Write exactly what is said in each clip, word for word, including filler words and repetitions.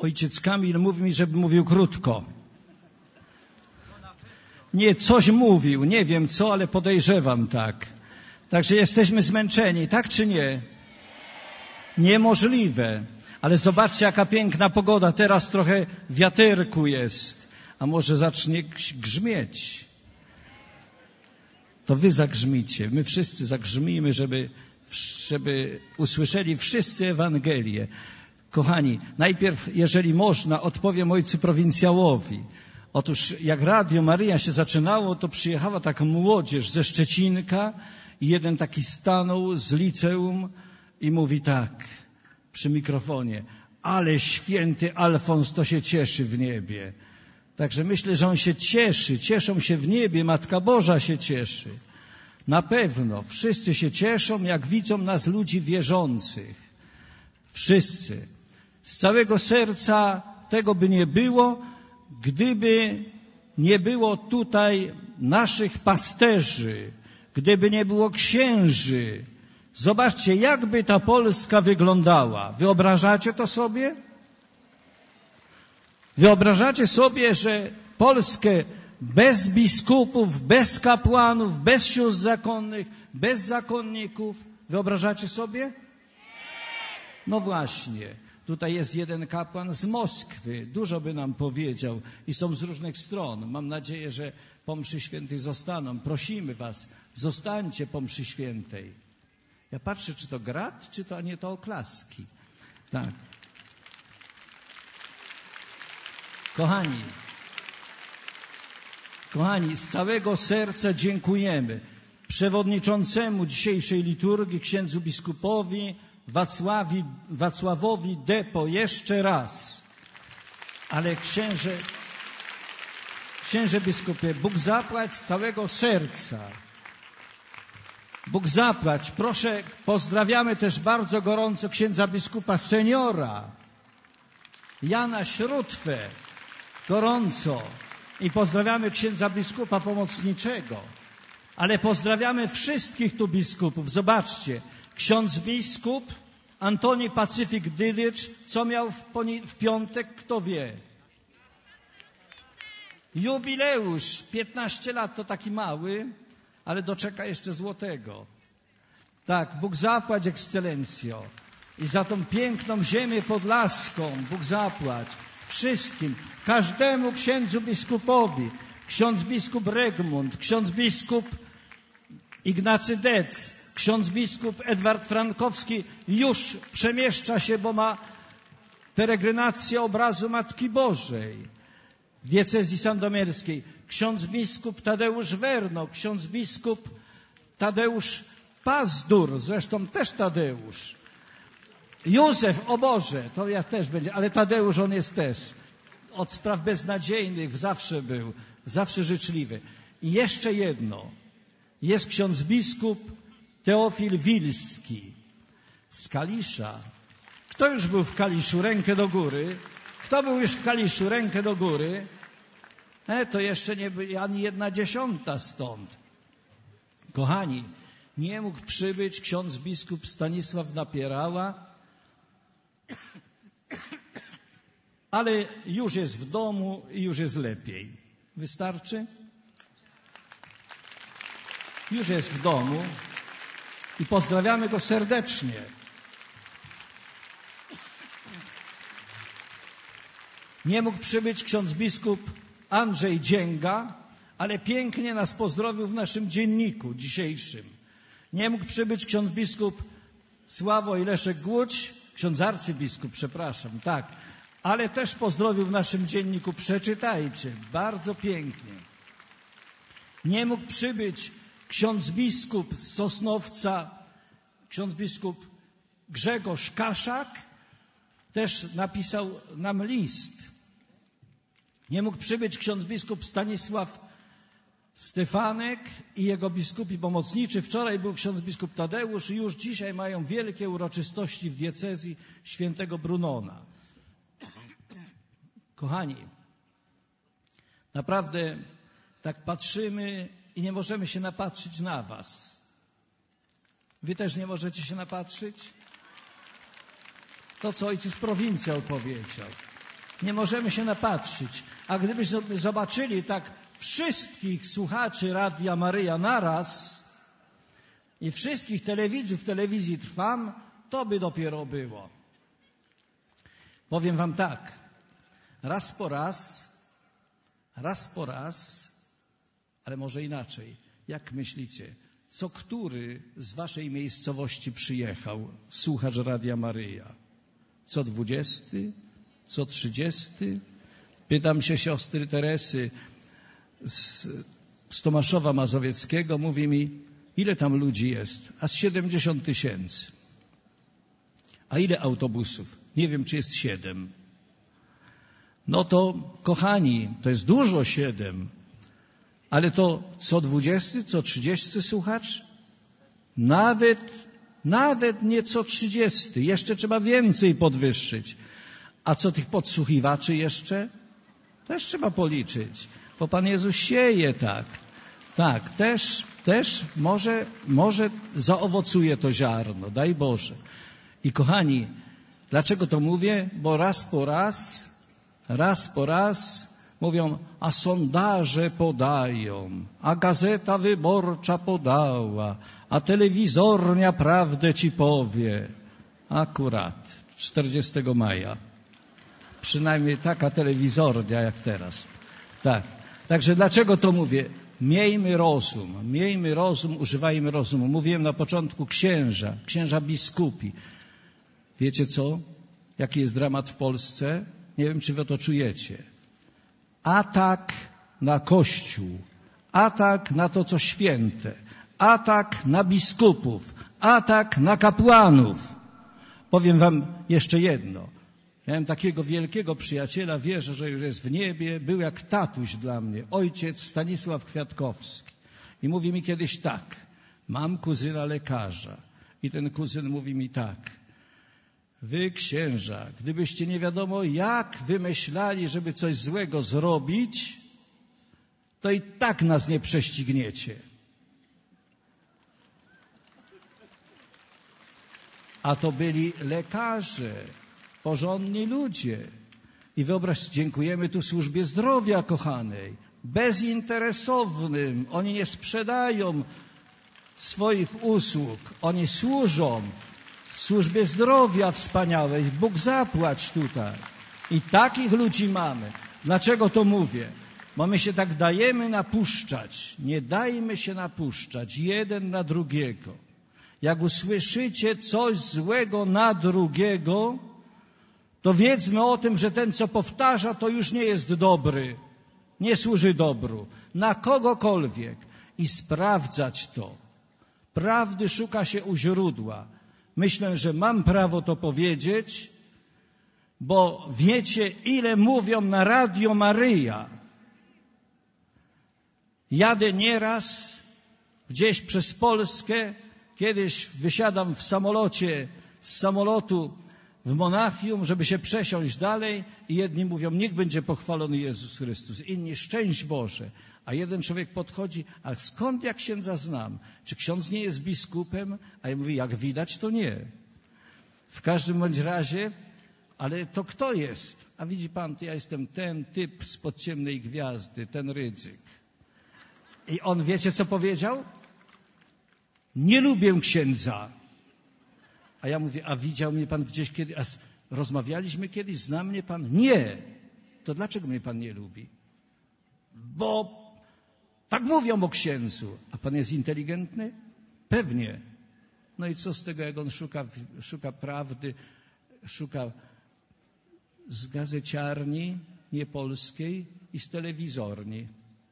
Ojciec Kamil mówi mi, żebym mówił krótko. Nie, coś mówił, nie wiem co, ale podejrzewam tak. Także jesteśmy zmęczeni, tak czy nie? Niemożliwe. Ale zobaczcie, jaka piękna pogoda. Teraz trochę wiaterku jest. A może zacznie grzmieć. To wy zagrzmicie. My wszyscy zagrzmijmy, żeby, żeby usłyszeli wszyscy Ewangelię. Kochani, najpierw, jeżeli można, odpowiem ojcu prowincjałowi. Otóż jak Radio Maryja się zaczynało, to przyjechała taka młodzież ze Szczecinka i jeden taki stanął z liceum i mówi tak przy mikrofonie: ale święty Alfons to się cieszy w niebie. Także myślę, że on się cieszy, cieszą się w niebie, Matka Boża się cieszy. Na pewno wszyscy się cieszą, jak widzą nas ludzi wierzących. Wszyscy. Z całego serca tego by nie było, gdyby nie było tutaj naszych pasterzy, gdyby nie było księży. Zobaczcie, jakby ta Polska wyglądała. Wyobrażacie to sobie? Wyobrażacie sobie, że Polskę bez biskupów, bez kapłanów, bez sióstr zakonnych, bez zakonników, wyobrażacie sobie? No właśnie. Tutaj jest jeden kapłan z Moskwy, dużo by nam powiedział i są z różnych stron. Mam nadzieję, że po mszy świętej zostaną. Prosimy was, zostańcie po mszy świętej. Ja patrzę, czy to grat, czy to nie to oklaski. Tak. Kochani, kochani, z całego serca dziękujemy przewodniczącemu dzisiejszej liturgii, księdzu biskupowi Wacławi, Wacławowi Depo jeszcze raz. Ale księże, księże biskupie, Bóg zapłać z całego serca. Bóg zapłać. Proszę, pozdrawiamy też bardzo gorąco księdza biskupa seniora, Jana Śrótwę, gorąco. I pozdrawiamy księdza biskupa pomocniczego. Ale pozdrawiamy wszystkich tu biskupów. Zobaczcie, ksiądz biskup Antoni Pacyfik Dydycz, co miał w, poni- w piątek, kto wie? Jubileusz, piętnaście lat, to taki mały, ale doczeka jeszcze złotego. Tak, Bóg zapłać, ekscelencjo. I za tą piękną ziemię podlaską Bóg zapłać wszystkim, każdemu księdzu biskupowi, ksiądz biskup Regmund, ksiądz biskup Ignacy Dec, ksiądz biskup Edward Frankowski już przemieszcza się, bo ma peregrinację obrazu Matki Bożej w diecezji sandomierskiej. Ksiądz biskup Tadeusz Werno, ksiądz biskup Tadeusz Pazdur, zresztą też Tadeusz. Józef, o Boże, to ja też będzie, ale Tadeusz on jest też. Od spraw beznadziejnych zawsze był, zawsze życzliwy. I jeszcze jedno. Jest ksiądz biskup Teofil Wilski z Kalisza. Kto już był w Kaliszu? Rękę do góry. Kto był już w Kaliszu? Rękę do góry. E, to jeszcze nie ani jedna dziesiąta stąd. Kochani, nie mógł przybyć ksiądz biskup Stanisław Napierała, ale już jest w domu i już jest lepiej. Wystarczy? Już jest w domu i pozdrawiamy go serdecznie. Nie mógł przybyć ksiądz biskup Andrzej Dzięga, ale pięknie nas pozdrowił w naszym dzienniku dzisiejszym. Nie mógł przybyć ksiądz biskup Sławoj Leszek Głódź, ksiądz arcybiskup, przepraszam, tak, ale też pozdrowił w naszym dzienniku. Przeczytajcie, bardzo pięknie. Nie mógł przybyć ksiądz biskup z Sosnowca, ksiądz biskup Grzegorz Kaszak, też napisał nam list. Nie mógł przybyć ksiądz biskup Stanisław Stefanek i jego biskupi pomocniczy. Wczoraj był ksiądz biskup Tadeusz i już dzisiaj mają wielkie uroczystości w diecezji świętego Brunona. Kochani, naprawdę tak patrzymy i nie możemy się napatrzyć na was. Wy też nie możecie się napatrzyć? To, co ojciec prowincjał powiedział. Nie możemy się napatrzyć. A gdybyśmy zobaczyli tak wszystkich słuchaczy Radia Maryja naraz i wszystkich telewidzów telewizji Trwam, to by dopiero było. Powiem wam tak. Raz po raz, raz po raz, ale może inaczej. Jak myślicie, co który z waszej miejscowości przyjechał słuchacz Radia Maryja? Co dwudziesty? Co trzydziesty? Pytam się siostry Teresy z, z Tomaszowa Mazowieckiego. Mówi mi, ile tam ludzi jest? A z siedemdziesiąt tysięcy. A ile autobusów? Nie wiem, czy jest siedem. No to, kochani, to jest dużo siedem. Ale to co dwudziesty, co trzydziesty słuchacz? Nawet, nawet nie co trzydziesty. Jeszcze trzeba więcej podwyższyć. A co tych podsłuchiwaczy jeszcze? Też trzeba policzyć. Bo Pan Jezus sieje tak. Tak, też, też może, może zaowocuje to ziarno. Daj Boże. I kochani, dlaczego to mówię? Bo raz po raz, raz po raz mówią, a sondaże podają, a Gazeta Wyborcza podała, a telewizornia prawdę ci powie. Akurat czterdziestego maja. Przynajmniej taka telewizornia jak teraz. Tak. Także dlaczego to mówię? Miejmy rozum, miejmy rozum, używajmy rozumu. Mówiłem na początku księża, księża biskupi. Wiecie co? Jaki jest dramat w Polsce? Nie wiem, czy wy to czujecie. Atak na Kościół, atak na to, co święte, atak na biskupów, atak na kapłanów. Powiem wam jeszcze jedno. Miałem takiego wielkiego przyjaciela, wierzę, że już jest w niebie, był jak tatuś dla mnie, ojciec Stanisław Kwiatkowski. I mówi mi kiedyś tak, mam kuzyna lekarza. I ten kuzyn mówi mi tak, wy księża, gdybyście nie wiadomo jak wymyślali, żeby coś złego zrobić, to i tak nas nie prześcigniecie. A to byli lekarze, porządni ludzie. I wyobraź, dziękujemy tu służbie zdrowia kochanej, bezinteresownym. Oni nie sprzedają swoich usług, oni służą w służbie zdrowia wspaniałej. Bóg zapłać tutaj. I takich ludzi mamy. Dlaczego to mówię? Bo my się tak dajemy napuszczać. Nie dajmy się napuszczać jeden na drugiego. Jak usłyszycie coś złego na drugiego, to wiedzmy o tym, że ten, co powtarza, to już nie jest dobry. Nie służy dobru. Na kogokolwiek. I sprawdzać to. Prawdy szuka się u źródła. Myślę, że mam prawo to powiedzieć, bo wiecie, ile mówią na Radio Maryja. Jadę nieraz gdzieś przez Polskę, kiedyś wysiadam w samolocie, z samolotu w Monachium, żeby się przesiąść dalej i jedni mówią, niech będzie pochwalony Jezus Chrystus, inni szczęść Boże. A jeden człowiek podchodzi, a skąd ja księdza znam? Czy ksiądz nie jest biskupem? A ja mówię, jak widać, to nie. W każdym bądź razie, ale to kto jest? A widzi pan, to ja jestem ten typ spod ciemnej gwiazdy, ten Rydzyk. I on, wiecie co powiedział? Nie lubię księdza. A ja mówię, a widział mnie pan gdzieś kiedyś, a rozmawialiśmy kiedyś, zna mnie pan? Nie. To dlaczego mnie pan nie lubi? Bo tak mówią o księdzu. A pan jest inteligentny? Pewnie. No i co z tego, jak on szuka, szuka prawdy, szuka z gazeciarni niepolskiej i z telewizorni.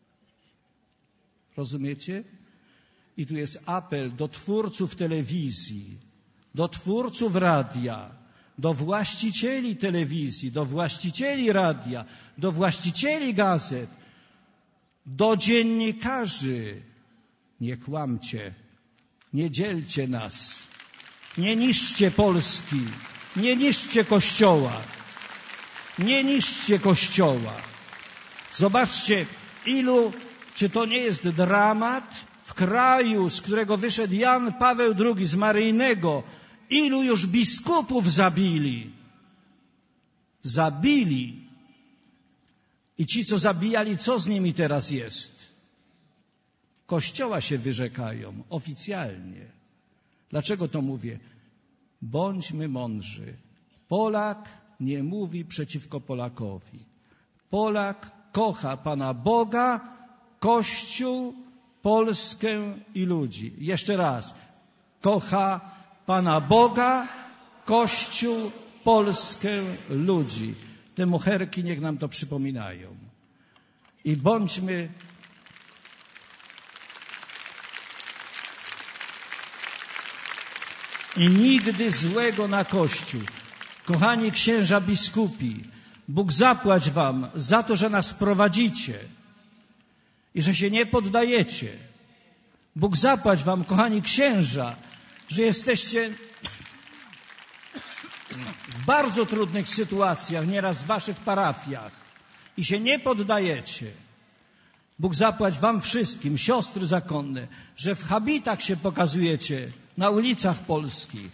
Rozumiecie? I tu jest apel do twórców telewizji, do twórców radia, do właścicieli telewizji, do właścicieli radia, do właścicieli gazet, do dziennikarzy. Nie kłamcie, nie dzielcie nas, nie niszczcie Polski, nie niszczcie Kościoła, nie niszczcie Kościoła. Zobaczcie, ilu, czy to nie jest dramat w kraju, z którego wyszedł Jan Paweł drugi, z Maryjnego, ilu już biskupów zabili. Zabili. I ci, co zabijali, co z nimi teraz jest? Kościoła się wyrzekają oficjalnie. Dlaczego to mówię? Bądźmy mądrzy. Polak nie mówi przeciwko Polakowi. Polak kocha Pana Boga, Kościół, Polskę i ludzi. Jeszcze raz. Kocha Pana Boga, Kościół, Polskę, ludzi. Te moherki niech nam to przypominają. I bądźmy i nigdy złego na Kościół. Kochani księża biskupi, Bóg zapłać wam za to, że nas prowadzicie i że się nie poddajecie. Bóg zapłać wam, kochani księża, że jesteście w bardzo trudnych sytuacjach, nieraz w waszych parafiach i się nie poddajecie. Bóg zapłać wam wszystkim, siostry zakonne, że w habitach się pokazujecie na ulicach polskich.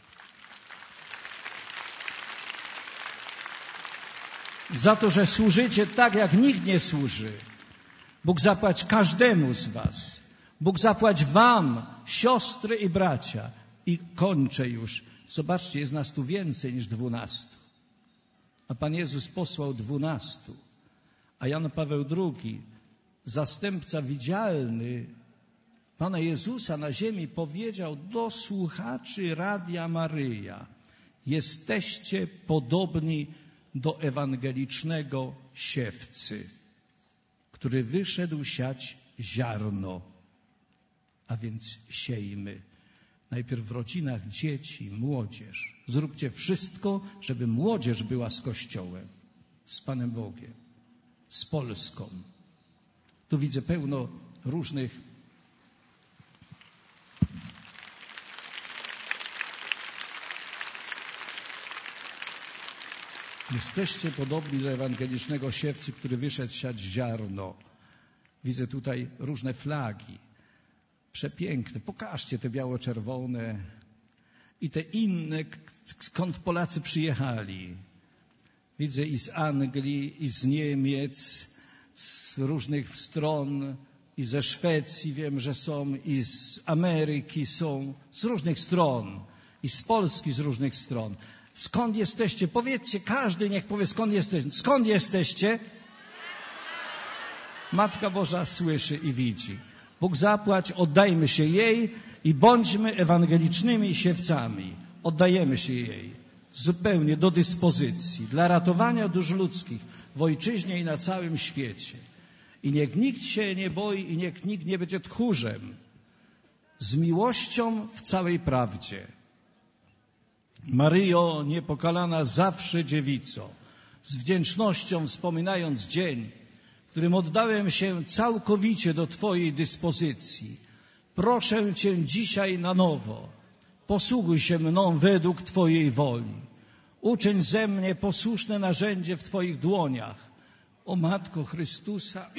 Za to, że służycie tak, jak nikt nie służy. Bóg zapłać każdemu z was. Bóg zapłać wam, siostry i bracia. I kończę już. Zobaczcie, jest nas tu więcej niż dwunastu. A Pan Jezus posłał dwunastu. A Jan Paweł drugi, zastępca widzialny Pana Jezusa na ziemi, powiedział do słuchaczy Radia Maryja: jesteście podobni do ewangelicznego siewcy, który wyszedł siać ziarno. A więc siejmy. Najpierw w rodzinach dzieci, młodzież. Zróbcie wszystko, żeby młodzież była z Kościołem, z Panem Bogiem, z Polską. Tu widzę pełno różnych Jesteście podobni do ewangelicznego siewcy, który wyszedł siać ziarno. Widzę tutaj różne flagi. Przepiękne. Pokażcie te biało-czerwone i te inne, skąd Polacy przyjechali. Widzę i z Anglii, i z Niemiec, z różnych stron, i ze Szwecji wiem, że są, i z Ameryki są, z różnych stron, i z Polski z różnych stron. Skąd jesteście? Powiedzcie, każdy niech powie, skąd jesteście. Skąd jesteście? Matka Boża słyszy i widzi. Bóg zapłać, oddajmy się jej i bądźmy ewangelicznymi siewcami. Oddajemy się jej zupełnie do dyspozycji dla ratowania dusz ludzkich w ojczyźnie i na całym świecie. I niech nikt się nie boi i niech nikt nie będzie tchórzem. Z miłością w całej prawdzie. Maryjo, niepokalana zawsze dziewico, z wdzięcznością wspominając dzień, w którym oddałem się całkowicie do Twojej dyspozycji, proszę Cię dzisiaj na nowo, posługuj się mną według Twojej woli. Uczyń ze mnie posłuszne narzędzie w Twoich dłoniach. O Matko Chrystusa,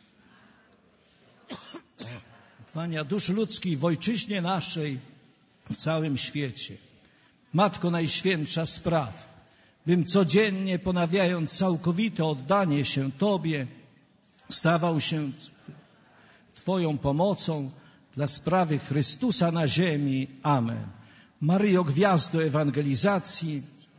ratowania dusz ludzkich w ojczyźnie naszej, w całym świecie. Matko Najświętsza spraw, bym codziennie ponawiając całkowite oddanie się Tobie, stawał się Twoją pomocą dla sprawy Chrystusa na ziemi. Amen. Maryjo, gwiazdo ewangelizacji,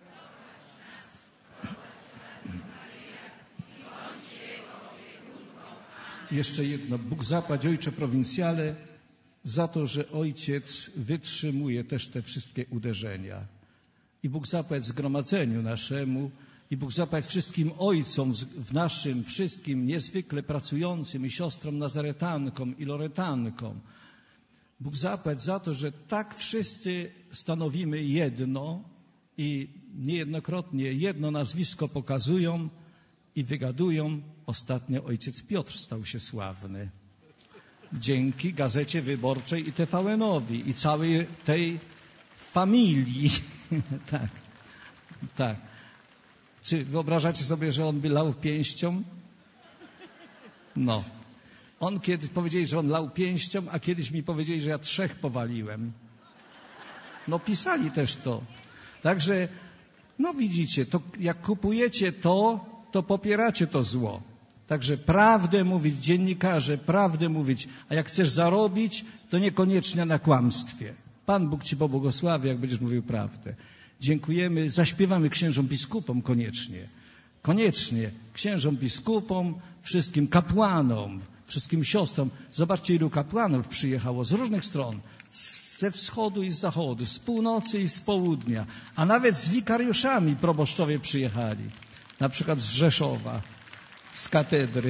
jeszcze jedno. Bóg zapłać, Ojcze Prowincjale, za to, że Ojciec wytrzymuje też te wszystkie uderzenia. I Bóg zapłać zgromadzeniu naszemu, i Bóg zapłać wszystkim ojcom w naszym wszystkim niezwykle pracującym i siostrom nazaretankom i loretankom. Bóg zapłać za to, że tak wszyscy stanowimy jedno i niejednokrotnie jedno nazwisko pokazują i wygadują. Ostatnio ojciec Piotr stał się sławny. Dzięki Gazecie Wyborczej i T V N-owi i całej tej familii. tak, tak. Czy wyobrażacie sobie, że on by lał pięścią? No. On kiedyś powiedzieli, że on lał pięścią, a kiedyś mi powiedzieli, że ja trzech powaliłem. No pisali też to. Także, no widzicie, to jak kupujecie to, to popieracie to zło. Także prawdę mówić, dziennikarze, prawdę mówić, a jak chcesz zarobić, to niekoniecznie na kłamstwie. Pan Bóg ci pobłogosławi, jak będziesz mówił prawdę. Dziękujemy, zaśpiewamy księżom biskupom koniecznie. Koniecznie księżom biskupom, wszystkim kapłanom, wszystkim siostrom. Zobaczcie, ilu kapłanów przyjechało z różnych stron. Ze wschodu i z zachodu, z północy i z południa. A nawet z wikariuszami proboszczowie przyjechali. Na przykład z Rzeszowa, z katedry,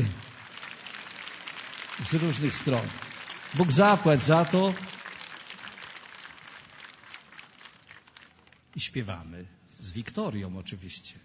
z różnych stron. Bóg zapłać za to. I śpiewamy z Wiktorią oczywiście.